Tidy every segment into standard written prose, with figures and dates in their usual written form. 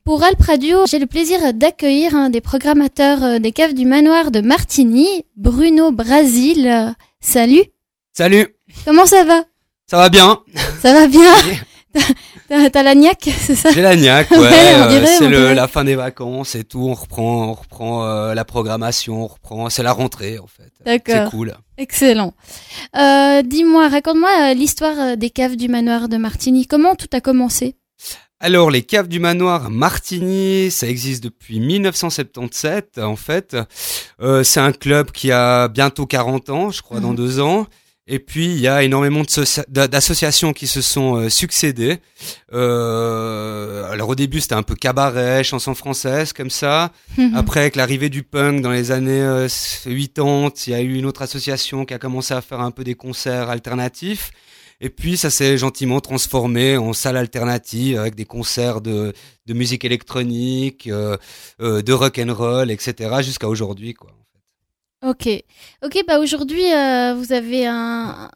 pour Alp Radio, j'ai le plaisir d'accueillir un des programmateurs des caves du manoir de Martigny, Bruno Brasil. Salut. Salut. Comment ça va? Ça va bien. Ça va bien. T'as la niaque, c'est ça? J'ai la niaque, ouais. C'est la fin des vacances et tout. On reprend la programmation, c'est la rentrée en fait. D'accord. C'est cool. Excellent. Dis-moi, raconte-moi l'histoire des caves du manoir de Martigny. Comment tout a commencé? Alors, les caves du manoir Martigny, ça existe depuis 1977, en fait. C'est un club qui a bientôt 40 ans, je crois, dans 2 ans. Et puis, il y a énormément d'associations qui se sont succédées. Alors, au début, c'était un peu cabaret, chansons françaises, comme ça. Après, avec l'arrivée du punk dans les années 80, il y a eu une autre association qui a commencé à faire un peu des concerts alternatifs. Et puis ça s'est gentiment transformé en salle alternative avec des concerts de musique électronique, de rock and roll, etc. jusqu'à aujourd'hui, quoi. Ok, bah aujourd'hui vous avez un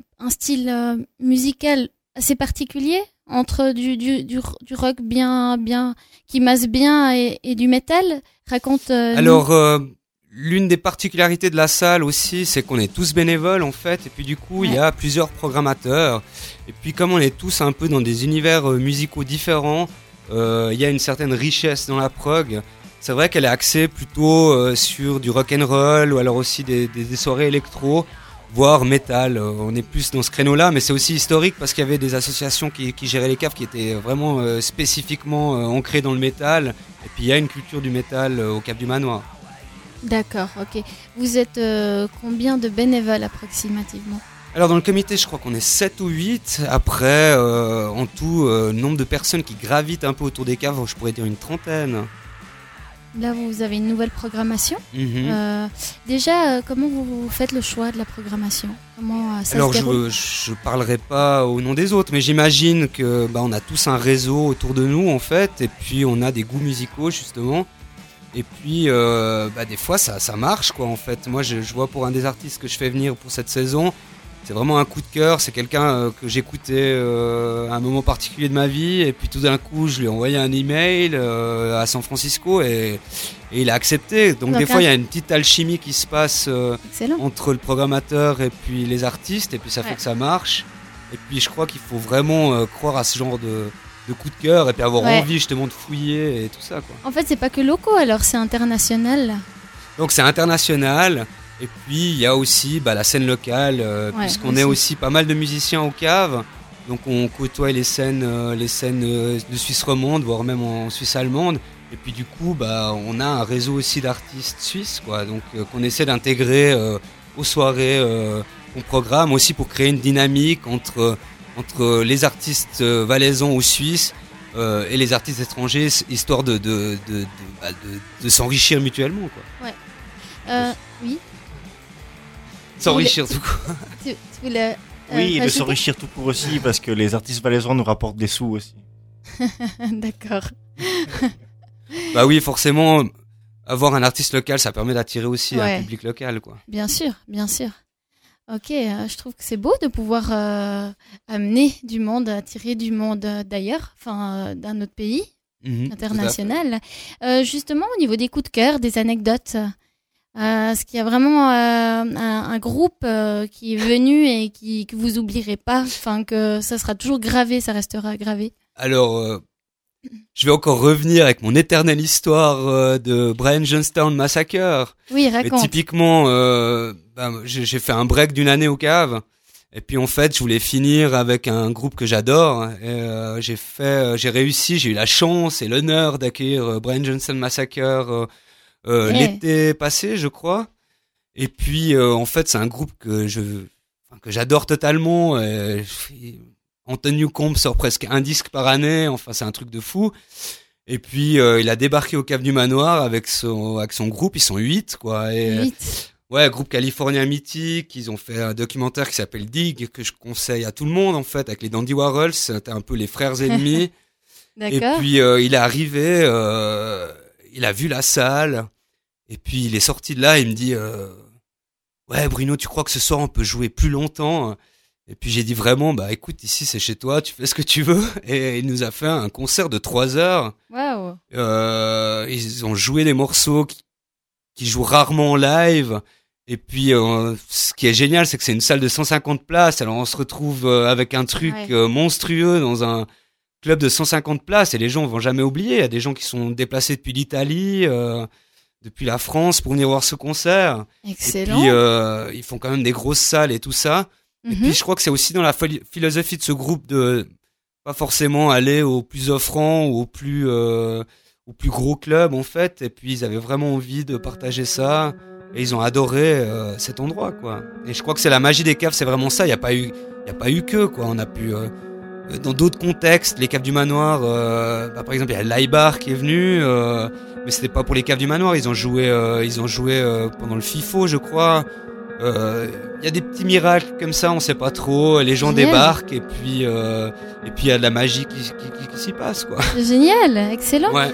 style musical assez particulier entre du rock bien qui masse bien et du métal. Raconte. Alors. L'une des particularités de la salle aussi, c'est qu'on est tous bénévoles en fait, et puis du coup, il y a plusieurs programmateurs. Et puis comme on est tous un peu dans des univers musicaux différents, il y a une certaine richesse dans la prog. C'est vrai qu'elle est axée plutôt sur du rock and roll ou alors aussi des soirées électro, voire métal. On est plus dans ce créneau-là, mais c'est aussi historique parce qu'il y avait des associations qui géraient les caves qui étaient vraiment spécifiquement ancrées dans le métal. Et puis il y a une culture du métal au Cave du Manoir. D'accord, ok. Vous êtes combien de bénévoles approximativement? Alors dans le comité, je crois qu'on est 7 ou 8. Après, en tout, nombre de personnes qui gravitent un peu autour des caves, je pourrais dire une 30aine. Là, vous avez une nouvelle programmation. Déjà, comment vous faites le choix de la programmation? Comment ça Alors, se déroule? je parlerai pas au nom des autres, mais j'imagine que on a tous un réseau autour de nous, en fait, et puis on a des goûts musicaux, justement. Et puis, des fois, ça marche, quoi, en fait. Moi, je vois pour un des artistes que je fais venir pour cette saison, c'est vraiment un coup de cœur. C'est quelqu'un que j'écoutais à un moment particulier de ma vie. Et puis, tout d'un coup, je lui ai envoyé un email à San Francisco et il a accepté. Donc, des fois, il y a une petite alchimie qui se passe entre le programmateur et puis les artistes. Et puis, ça fait que ça marche. Et puis, je crois qu'il faut vraiment croire à ce genre de coup de cœur et puis avoir envie justement de fouiller et tout ça, quoi. En fait, c'est pas que locaux, alors c'est international. Donc c'est international et puis il y a aussi la scène locale puisqu'on est aussi pas mal de musiciens au cave. Donc on côtoie les scènes de Suisse romande, voire même en Suisse allemande. Et puis du coup on a un réseau aussi d'artistes suisses, quoi. Donc qu'on essaie d'intégrer aux soirées qu'on programme aussi pour créer une dynamique entre les artistes valaisans ou suisses et les artistes étrangers, histoire de s'enrichir mutuellement, quoi. Ouais. Oui. S'enrichir tout court. Tu voulais, oui, et de s'enrichir tout court aussi, parce que les artistes valaisans nous rapportent des sous aussi. D'accord. Oui, forcément, avoir un artiste local, ça permet d'attirer aussi un public local, quoi. Bien sûr, bien sûr. Ok, je trouve que c'est beau de pouvoir amener du monde, attirer du monde d'ailleurs, d'un autre pays, international. Justement, au niveau des coups de cœur, des anecdotes, est-ce qu'il y a vraiment un groupe qui est venu et que vous oublierez pas, que ça sera toujours gravé, ça restera gravé? Alors, je vais encore revenir avec mon éternelle histoire de Brian Jonestown Massacre. Oui, raconte. Et typiquement, j'ai fait un break d'une année au cave. Et puis en fait, je voulais finir avec un groupe que j'adore. Et j'ai réussi, j'ai eu la chance et l'honneur d'accueillir Brian Jonestown Massacre l'été passé, je crois. Et puis en fait, c'est un groupe que j'adore totalement. Anton Newcombe sort presque un disque par année, enfin c'est un truc de fou. Et puis il a débarqué au Cave du Manoir avec son groupe, ils sont 8, quoi. Et 8. Ouais, groupe californien mythique, ils ont fait un documentaire qui s'appelle Dig, que je conseille à tout le monde en fait, avec les Dandy Warhols, c'était un peu les frères ennemis. D'accord. Et puis il est arrivé, il a vu la salle, et puis il est sorti de là, il me dit ouais Bruno, tu crois que ce soir on peut jouer plus longtemps? Et puis j'ai dit vraiment, écoute, ici c'est chez toi, tu fais ce que tu veux. Et il nous a fait un concert de 3 heures. Waouh. Wow. Ils ont joué des morceaux qui jouent rarement en live. Et puis, ce qui est génial, c'est que c'est une salle de 150 places. Alors, on se retrouve avec un truc monstrueux dans un club de 150 places. Et les gens vont jamais oublier. Il y a des gens qui sont déplacés depuis l'Italie, depuis la France pour venir voir ce concert. Excellent. Et puis, ils font quand même des grosses salles et tout ça. Et puis, je crois que c'est aussi dans la philosophie de ce groupe de pas forcément aller au plus offrant ou au plus gros club, en fait. Et puis, ils avaient vraiment envie de partager ça. Et ils ont adoré cet endroit, quoi. Et je crois que c'est la magie des caves, c'est vraiment ça. Il y a pas eu que, quoi. On a pu dans d'autres contextes, les caves du manoir. Par exemple, il y a Laibar qui est venu, mais c'était pas pour les caves du manoir. Ils ont joué pendant le FIFO, je crois. Il y a des petits miracles comme ça, on sait pas trop. Les gens débarquent et puis il y a de la magie qui s'y passe, quoi. Génial, excellent. Ouais.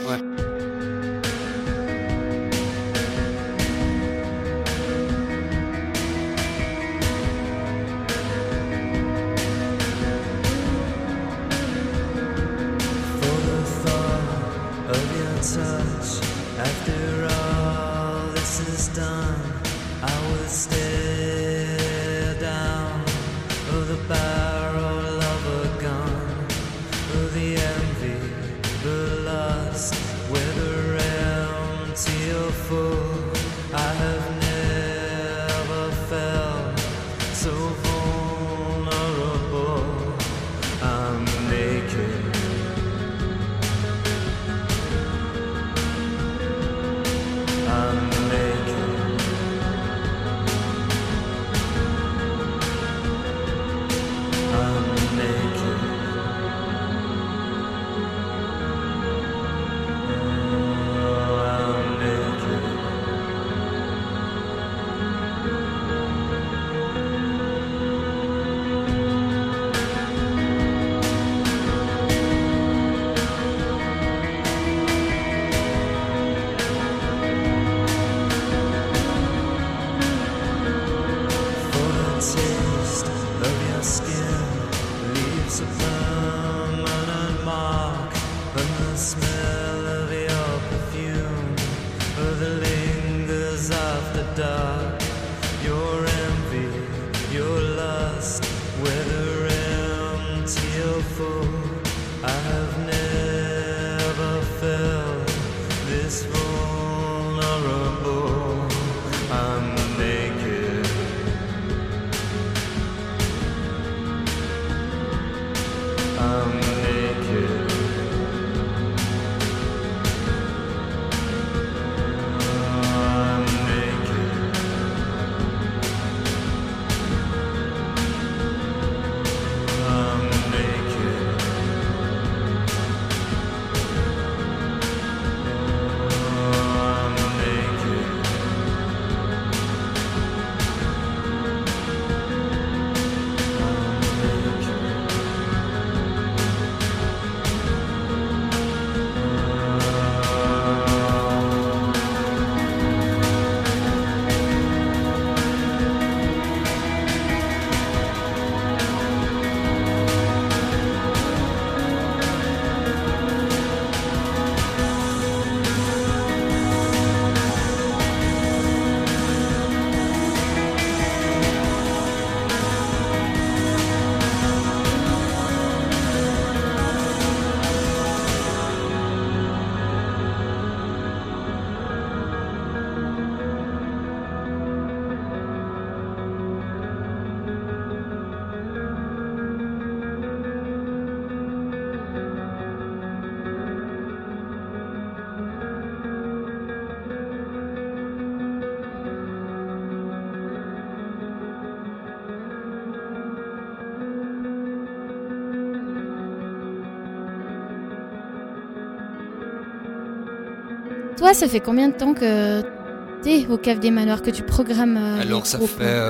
Toi, ça fait combien de temps que t'es au Cave des Manoirs, que tu programmes Alors, ça fait...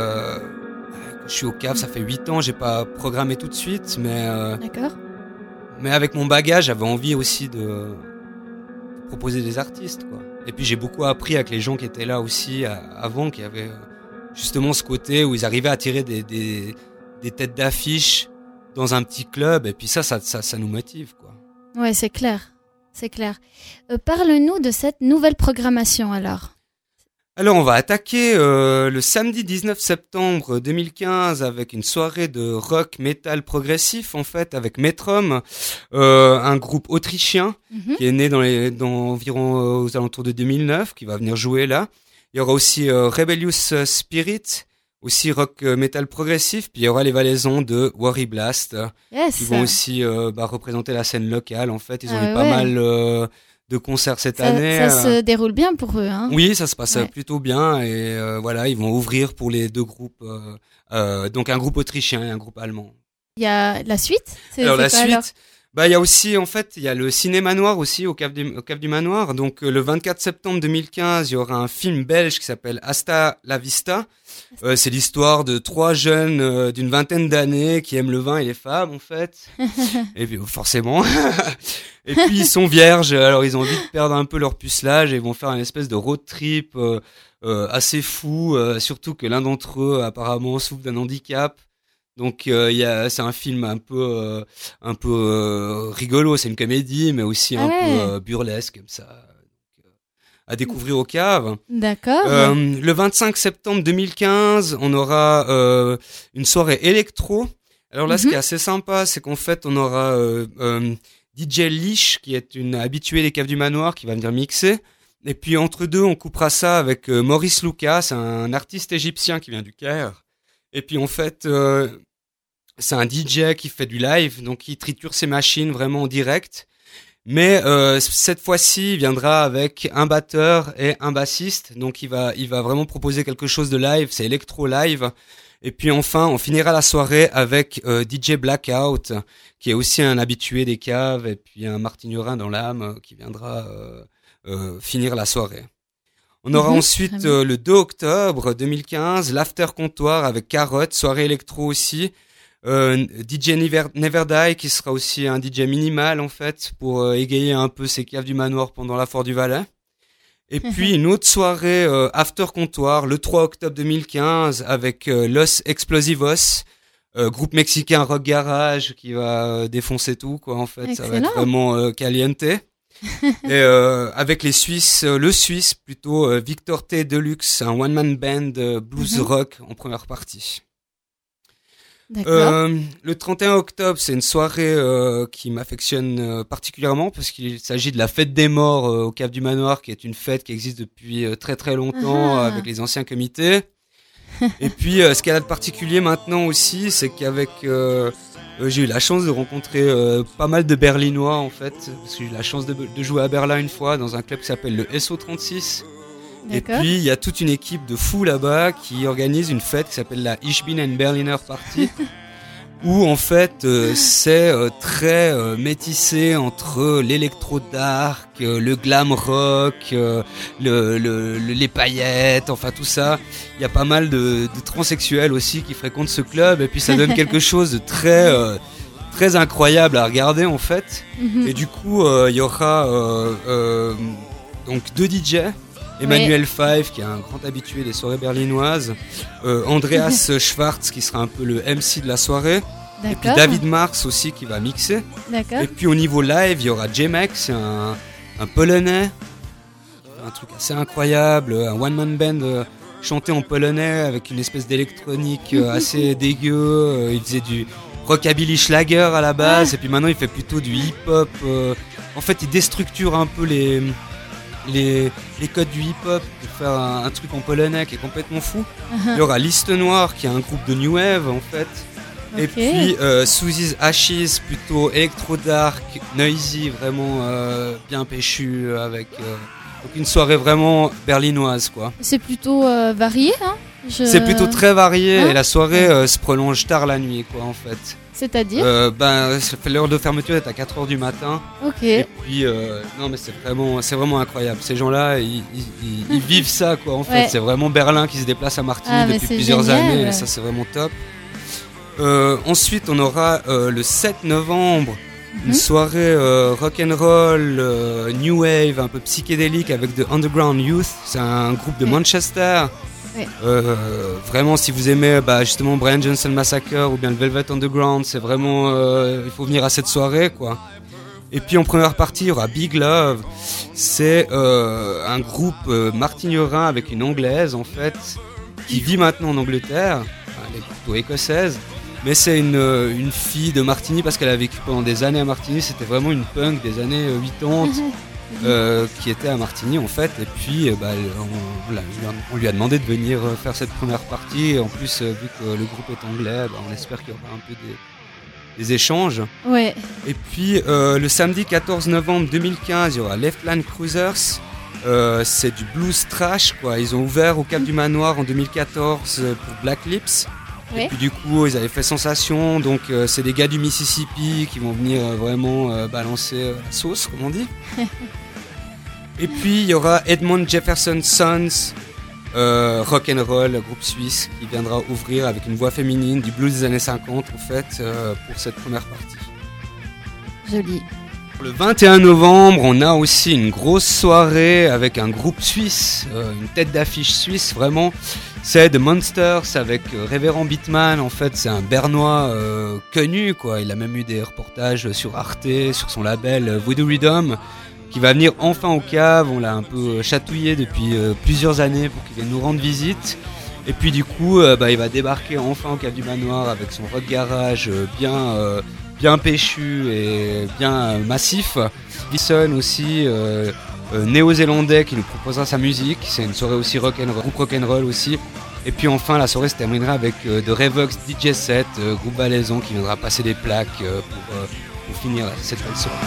je suis au Cave, ça fait 8 ans, j'ai pas programmé tout de suite, mais... D'accord. Mais avec mon bagage, j'avais envie aussi de proposer des artistes, quoi. Et puis j'ai beaucoup appris avec les gens qui étaient là aussi avant, qui avaient justement ce côté où ils arrivaient à tirer des têtes d'affiche dans un petit club, et puis ça nous motive, quoi. Ouais, c'est clair. c'est clair. Parle-nous de cette nouvelle programmation alors. Alors on va attaquer le samedi 19 septembre 2015 avec une soirée de rock metal progressif en fait avec Metrum, un groupe autrichien qui est né dans environ aux alentours de 2009, qui va venir jouer là. Il y aura aussi Rebellious Spirit, aussi rock metal progressif, puis il y aura les Valaisans de Worry Blast qui vont aussi représenter la scène locale en fait. Ils ont eu pas mal de concerts cette année. Ça se déroule bien pour eux, hein. Oui, ça se passe plutôt bien et voilà, ils vont ouvrir pour les deux groupes, donc un groupe autrichien et un groupe allemand. Il y a la suite. Alors la suite, il y a aussi en fait, il y a le cinéma noir aussi au Cave du Manoir. Donc le 24 septembre 2015, il y aura un film belge qui s'appelle Hasta la Vista. C'est l'histoire de 3 jeunes d'une vingtaine d'années qui aiment le vin et les femmes en fait. Et puis, forcément. Et puis ils sont vierges, alors ils ont envie de perdre un peu leur pucelage et ils vont faire une espèce de road trip assez fou, surtout que l'un d'entre eux apparemment souffre d'un handicap. Donc c'est un film un peu rigolo, c'est une comédie mais aussi un peu burlesque comme ça. À découvrir au Cave. D'accord. Le 25 septembre 2015, on aura une soirée électro. Alors là, ce qui est assez sympa, c'est qu'en fait, on aura DJ Leash, qui est une habituée des Caves du Manoir, qui va venir mixer. Et puis entre deux, on coupera ça avec Maurice Lucas, un artiste égyptien qui vient du Caire. Et puis en fait, c'est un DJ qui fait du live, donc il triture ses machines vraiment en direct. Mais cette fois-ci, il viendra avec un batteur et un bassiste, donc il va vraiment proposer quelque chose de live, c'est électro live. Et puis enfin, on finira la soirée avec DJ Blackout, qui est aussi un habitué des caves, et puis un martignerin dans l'âme qui viendra finir la soirée. On aura ensuite le 2 octobre 2015, l'After Comptoir avec Carotte, soirée électro aussi. DJ Never Die qui sera aussi un DJ minimal en fait pour égayer un peu ces Caves du Manoir pendant la Foire du Valais. Et puis une autre soirée After Comptoir le 3 octobre 2015 avec Los Explosivos, groupe mexicain rock garage qui va défoncer tout quoi en fait. Excellent. Ça va être vraiment caliente. Et avec le Suisse plutôt Victor T Deluxe, un one man band blues rock en première partie. Le 31 octobre, c'est une soirée qui m'affectionne particulièrement parce qu'il s'agit de la fête des morts au Cave du Manoir, qui est une fête qui existe depuis très très longtemps avec les anciens comités. Et puis, ce qu'elle a de particulier maintenant aussi, c'est qu'avec j'ai eu la chance de rencontrer pas mal de Berlinois en fait, parce que j'ai eu la chance de jouer à Berlin une fois dans un club qui s'appelle le SO36. D'accord. Et puis il y a toute une équipe de fous là-bas qui organise une fête qui s'appelle la Ich bin ein Berliner Party où en fait c'est très métissé entre l'électro dark, le glam rock, les paillettes, enfin tout ça. Il y a pas mal de transsexuels aussi qui fréquentent ce club et puis ça donne quelque chose de très incroyable à regarder en fait. Et du coup il y aura donc 2 DJ. Emmanuel Five, qui est un grand habitué des soirées berlinoises, Andreas Schwartz, qui sera un peu le MC de la soirée, et puis David Marx aussi, qui va mixer. Et puis au niveau live, il y aura J-Max, un Polonais, un truc assez incroyable, un one-man band chanté en polonais avec une espèce d'électronique assez dégueu. Il faisait du rockabilly schlager à la base, et puis maintenant il fait plutôt du hip-hop. En fait, il déstructure un peu les codes du hip-hop pour faire un truc en polonais qui est complètement fou. Il y aura Liste Noire qui est un groupe de New Wave en fait. Et puis Susie's Ashes, plutôt électro-dark, noisy, vraiment bien péchu avec donc une soirée vraiment berlinoise quoi. C'est plutôt varié hein. C'est plutôt très varié et la soirée se prolonge tard la nuit quoi en fait. C'est-à-dire l'heure de fermeture est à 4h du matin. Ok. Et puis non mais c'est vraiment incroyable. Ces gens-là, ils vivent ça quoi en fait. C'est vraiment Berlin qui se déplace à Martigny depuis plusieurs années. Et ça c'est vraiment top. Ensuite on aura le 7 novembre une soirée rock'n'roll, new wave, un peu psychédélique avec The Underground Youth. C'est un groupe de Manchester. Vraiment si vous aimez justement Brian Johnson Massacre ou bien le Velvet Underground, c'est vraiment il faut venir à cette soirée quoi. Et puis en première partie, il y aura Big Love. C'est un groupe martignorin avec une anglaise en fait, qui vit maintenant en Angleterre. Elle est plutôt écossaise. Mais c'est une fille de Martigny parce qu'elle a vécu pendant des années à Martigny. C'était vraiment une punk des années 80 qui était à Martigny en fait. Et puis on lui a demandé de venir faire cette première partie. Et en plus, vu que le groupe est anglais, on espère qu'il y aura un peu des échanges. Ouais. Et puis le samedi 14 novembre 2015, il y aura Leftland Cruisers. C'est du blues trash quoi. Ils ont ouvert au Cap du Manoir en 2014 pour Black Lips. Ouais. Et puis du coup ils avaient fait sensation. Donc c'est des gars du Mississippi qui vont venir vraiment balancer la sauce comme on dit. Et puis il y aura Edmond Jefferson Sons, rock and roll, groupe suisse qui viendra ouvrir avec une voix féminine du blues des années 50 en fait pour cette première partie. Joli. Le 21 novembre, on a aussi une grosse soirée avec un groupe suisse, une tête d'affiche suisse vraiment. C'est The Monsters avec Révérend Beatman. En fait, c'est un Bernois connu, quoi. Il a même eu des reportages sur Arte, sur son label Voodoo Rhythm, qui va venir enfin au Cave. On l'a un peu chatouillé depuis plusieurs années pour qu'il vienne nous rendre visite. Et puis du coup, il va débarquer enfin au Cave du Manoir avec son rock garage bien péchu et bien massif. Bison aussi, néo-zélandais qui nous proposera sa musique. C'est une soirée aussi groupe rock'n'roll aussi. Et puis enfin la soirée se terminera avec The Revox DJ Set, groupe valaisan qui viendra passer des plaques pour finir cette belle soirée.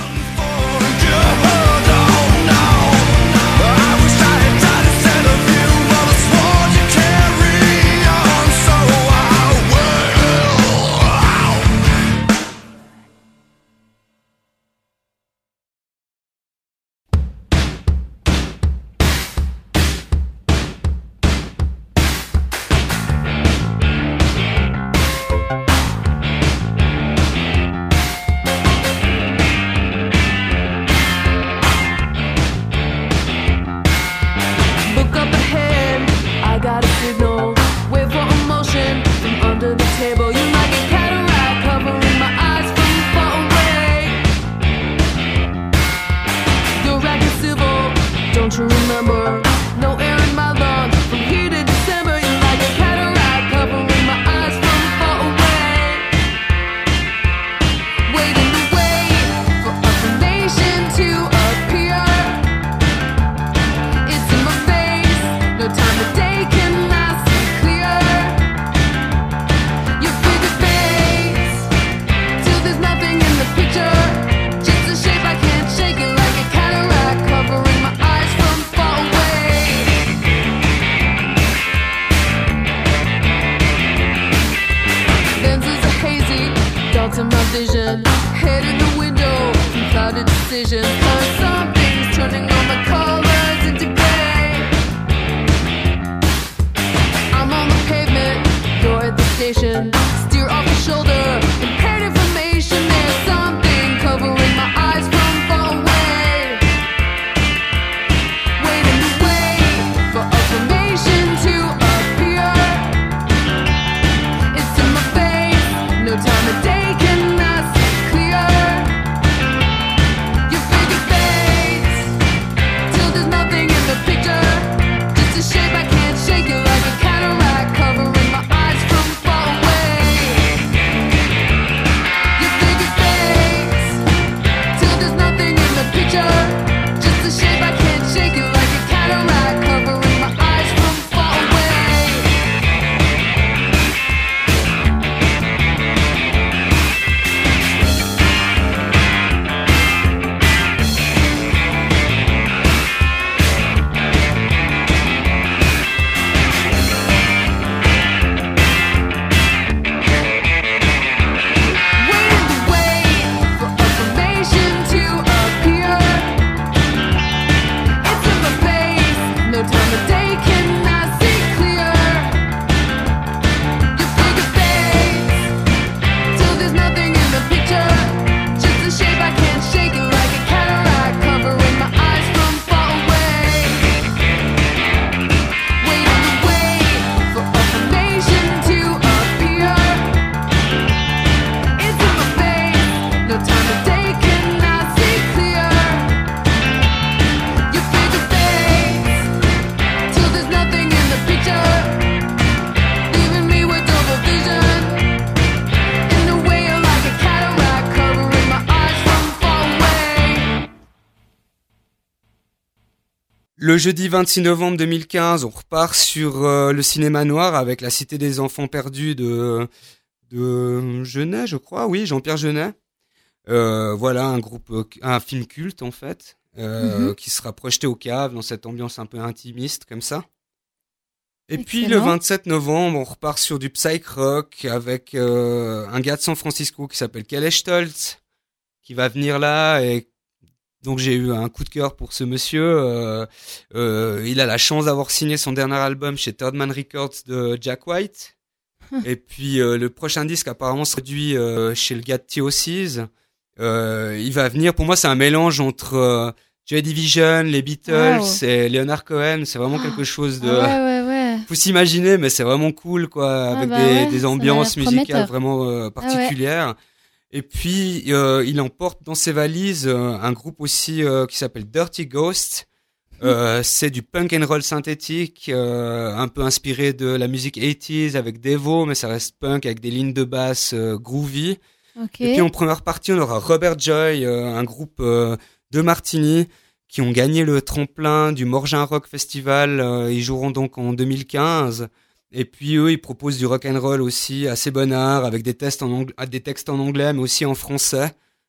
Le jeudi 26 novembre 2015, on repart sur le cinéma noir avec La Cité des Enfants Perdus de Jeunet, je crois. Oui, Jean-Pierre Jeunet. Voilà, un film culte en fait, qui sera projeté au Cave dans cette ambiance un peu intimiste comme ça. Et puis le 27 novembre, on repart sur du psych rock avec un gars de San Francisco qui s'appelle Kelly Stoltz, qui va venir là, et donc j'ai eu un coup de cœur pour ce monsieur. Il a la chance d'avoir signé son dernier album chez Third Man Records de Jack White. Et puis le prochain disque apparemment se produit chez le gars de Theosis. Il va venir, pour moi c'est un mélange entre Joy Division, les Beatles et Leonard Cohen. C'est vraiment quelque chose de... Ouais. Faut s'imaginer, mais c'est vraiment cool, quoi, avec des ambiances musicales vraiment particulières. Et puis, il emporte dans ses valises un groupe aussi qui s'appelle Dirty Ghost. C'est du punk and roll synthétique, un peu inspiré de la musique 80s avec Devo, mais ça reste punk avec des lignes de basse groovy. Okay. Et puis en première partie, on aura Robert Joy, un groupe de Martigny qui ont gagné le tremplin du Morgin Rock Festival. Ils joueront donc en 2015. Et puis eux, ils proposent du rock and roll aussi assez bonnard, avec des textes en anglais, mais aussi en français,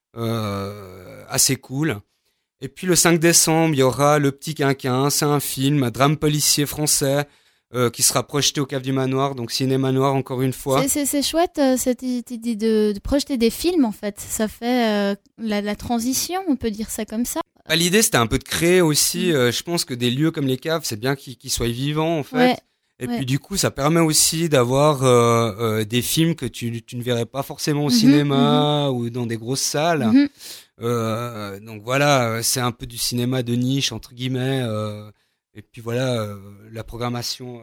assez cool. Et puis le 5 décembre, il y aura Le Petit Quinquin. C'est un film, un drame policier français, qui sera projeté au Cave du Manoir, donc cinéma noir encore une fois. C'est chouette cette idée de projeter des films en fait. Ça fait la transition, on peut dire ça comme ça. Bah, l'idée c'était un peu de créer aussi, je pense que des lieux comme les caves, c'est bien qu'ils soient vivants en fait. Ouais. Et puis du coup, ça permet aussi d'avoir des films que tu ne verrais pas forcément au cinéma ou dans des grosses salles. Donc voilà, c'est un peu du cinéma de niche entre guillemets. Et puis voilà, la programmation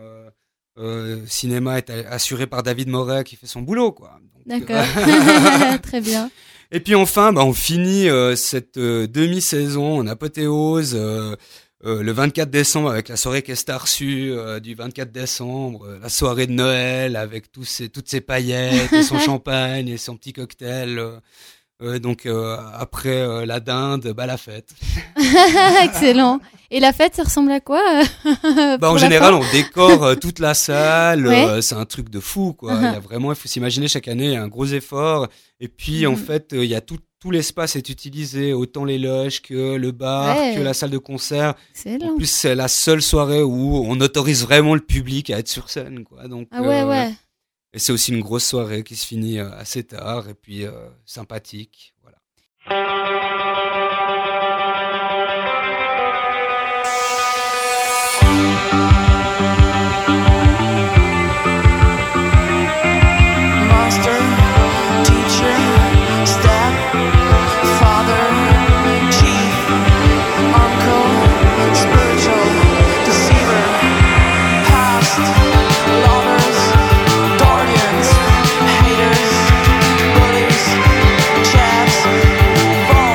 cinéma est assurée par David Moret qui fait son boulot, quoi. Donc, d'accord, très bien. Et puis enfin, on finit cette demi-saison en apothéose. Le 24 décembre avec la soirée qu'est reçue du 24 décembre, la soirée de Noël avec toutes ces paillettes et son champagne et son petit cocktail. Donc après la dinde, la fête. Excellent. Et la fête, ça ressemble à quoi En général, on décore toute la salle. C'est un truc de fou, quoi. Il faut s'imaginer chaque année, il y a un gros effort. Et puis en fait, il y a tout l'espace est utilisé, autant les loges que le bar, que la salle de concert. Excellent. En plus, c'est la seule soirée où on autorise vraiment le public à être sur scène, quoi. Donc, ouais. Et c'est aussi une grosse soirée qui se finit assez tard et puis sympathique, voilà.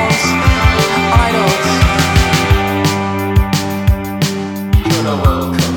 Welcome.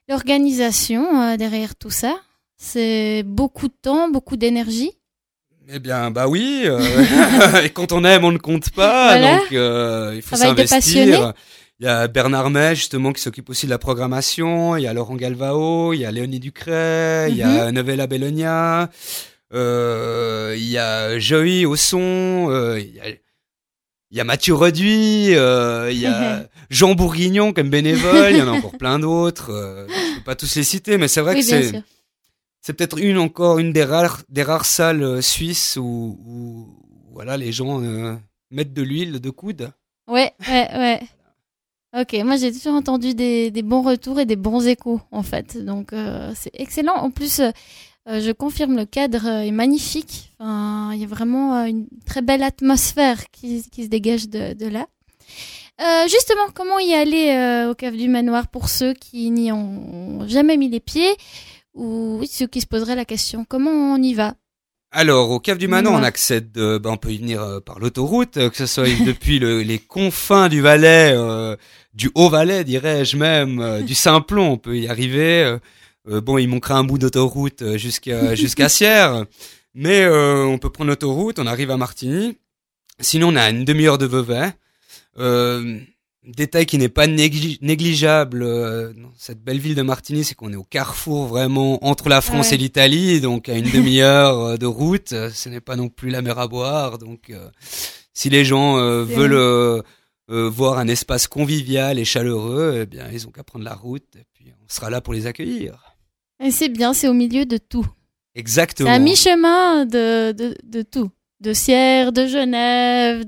l'organisation derrière tout ça? C'est beaucoup de temps, beaucoup d'énergie? Eh bien, bah oui. Et quand on aime, on ne compte pas. Voilà. Donc, il faut Travail de passionné. s'investir. Il y a Bernard May, justement, qui s'occupe aussi de la programmation. Il y a Laurent Galvao. Il y a Léonie Ducret. Il y a Novella Bellonia. Il y a Joey au son. Il y a Mathieu Reduit. Il y a Jean Bourguignon comme bénévole. Il y en a encore plein d'autres. Je peux pas tous les citer, mais c'est vrai que c'est peut-être une des rares salles suisses où voilà, les gens mettent de l'huile de coude. Ouais. Ok, moi j'ai toujours entendu des bons retours et des bons échos en fait, donc c'est excellent. En plus, je confirme, le cadre est magnifique. Enfin, il y a vraiment une très belle atmosphère qui se dégage de là. Justement, comment y aller au Cave du Manoir pour ceux qui n'y ont jamais mis les pieds, ou ceux qui se poseraient la question, comment on y va? Alors, au Cave du Manoir, on accède, on peut y venir par l'autoroute, que ce soit depuis les confins du Valais, du Haut-Valais, dirais-je même, du Simplon, on peut y arriver. Il manquera un bout d'autoroute jusqu'à Sierre, mais on peut prendre l'autoroute, on arrive à Martigny. Sinon, on a une demi-heure de Vevey. Détail qui n'est pas négligeable dans cette belle ville de Martigny, c'est qu'on est au carrefour vraiment entre la France et l'Italie, donc à une demi-heure de route, ce n'est pas non plus la mer à boire. Donc si les gens veulent voir un espace convivial et chaleureux, eh bien ils ont qu'à prendre la route et puis on sera là pour les accueillir. Et c'est bien, c'est au milieu de tout. Exactement. C'est à mi-chemin de tout, de Sierre, de Genève,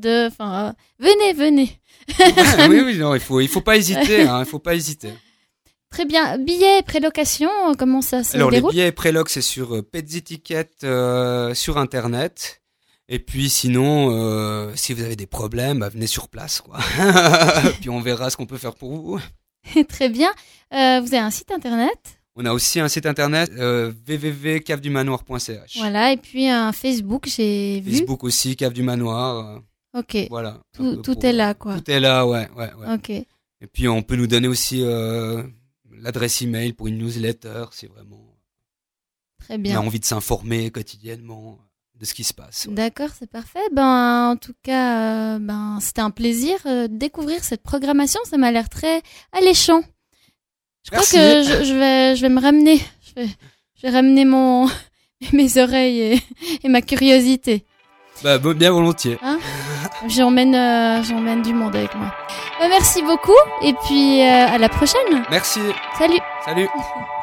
venez. Oui, non, il faut pas hésiter, il faut pas hésiter. Très bien. Billets prélocation, comment ça se déroule? Alors, les billets préloc, c'est sur Petsy Ticket sur Internet. Et puis, sinon, si vous avez des problèmes, venez sur place, quoi. Puis on verra ce qu'on peut faire pour vous. Très bien. Vous avez un site Internet? On a aussi un site Internet, www.cavedumanoir.ch. Voilà, et puis un Facebook, j'ai vu. Facebook aussi, Cave du Manoir. Ok. Voilà. Tout est là, quoi. Tout est là, ouais. Ok. Et puis on peut nous donner aussi l'adresse email pour une newsletter, si vraiment. Très bien. On a envie de s'informer quotidiennement de ce qui se passe. Ouais. D'accord, c'est parfait. En tout cas, c'était un plaisir de découvrir cette programmation. Ça m'a l'air très alléchant. Je crois que je vais me ramener. Je vais ramener mes oreilles et ma curiosité. Bien volontiers. J'emmène du monde avec moi. Merci beaucoup et puis à la prochaine. Merci. Salut. Salut.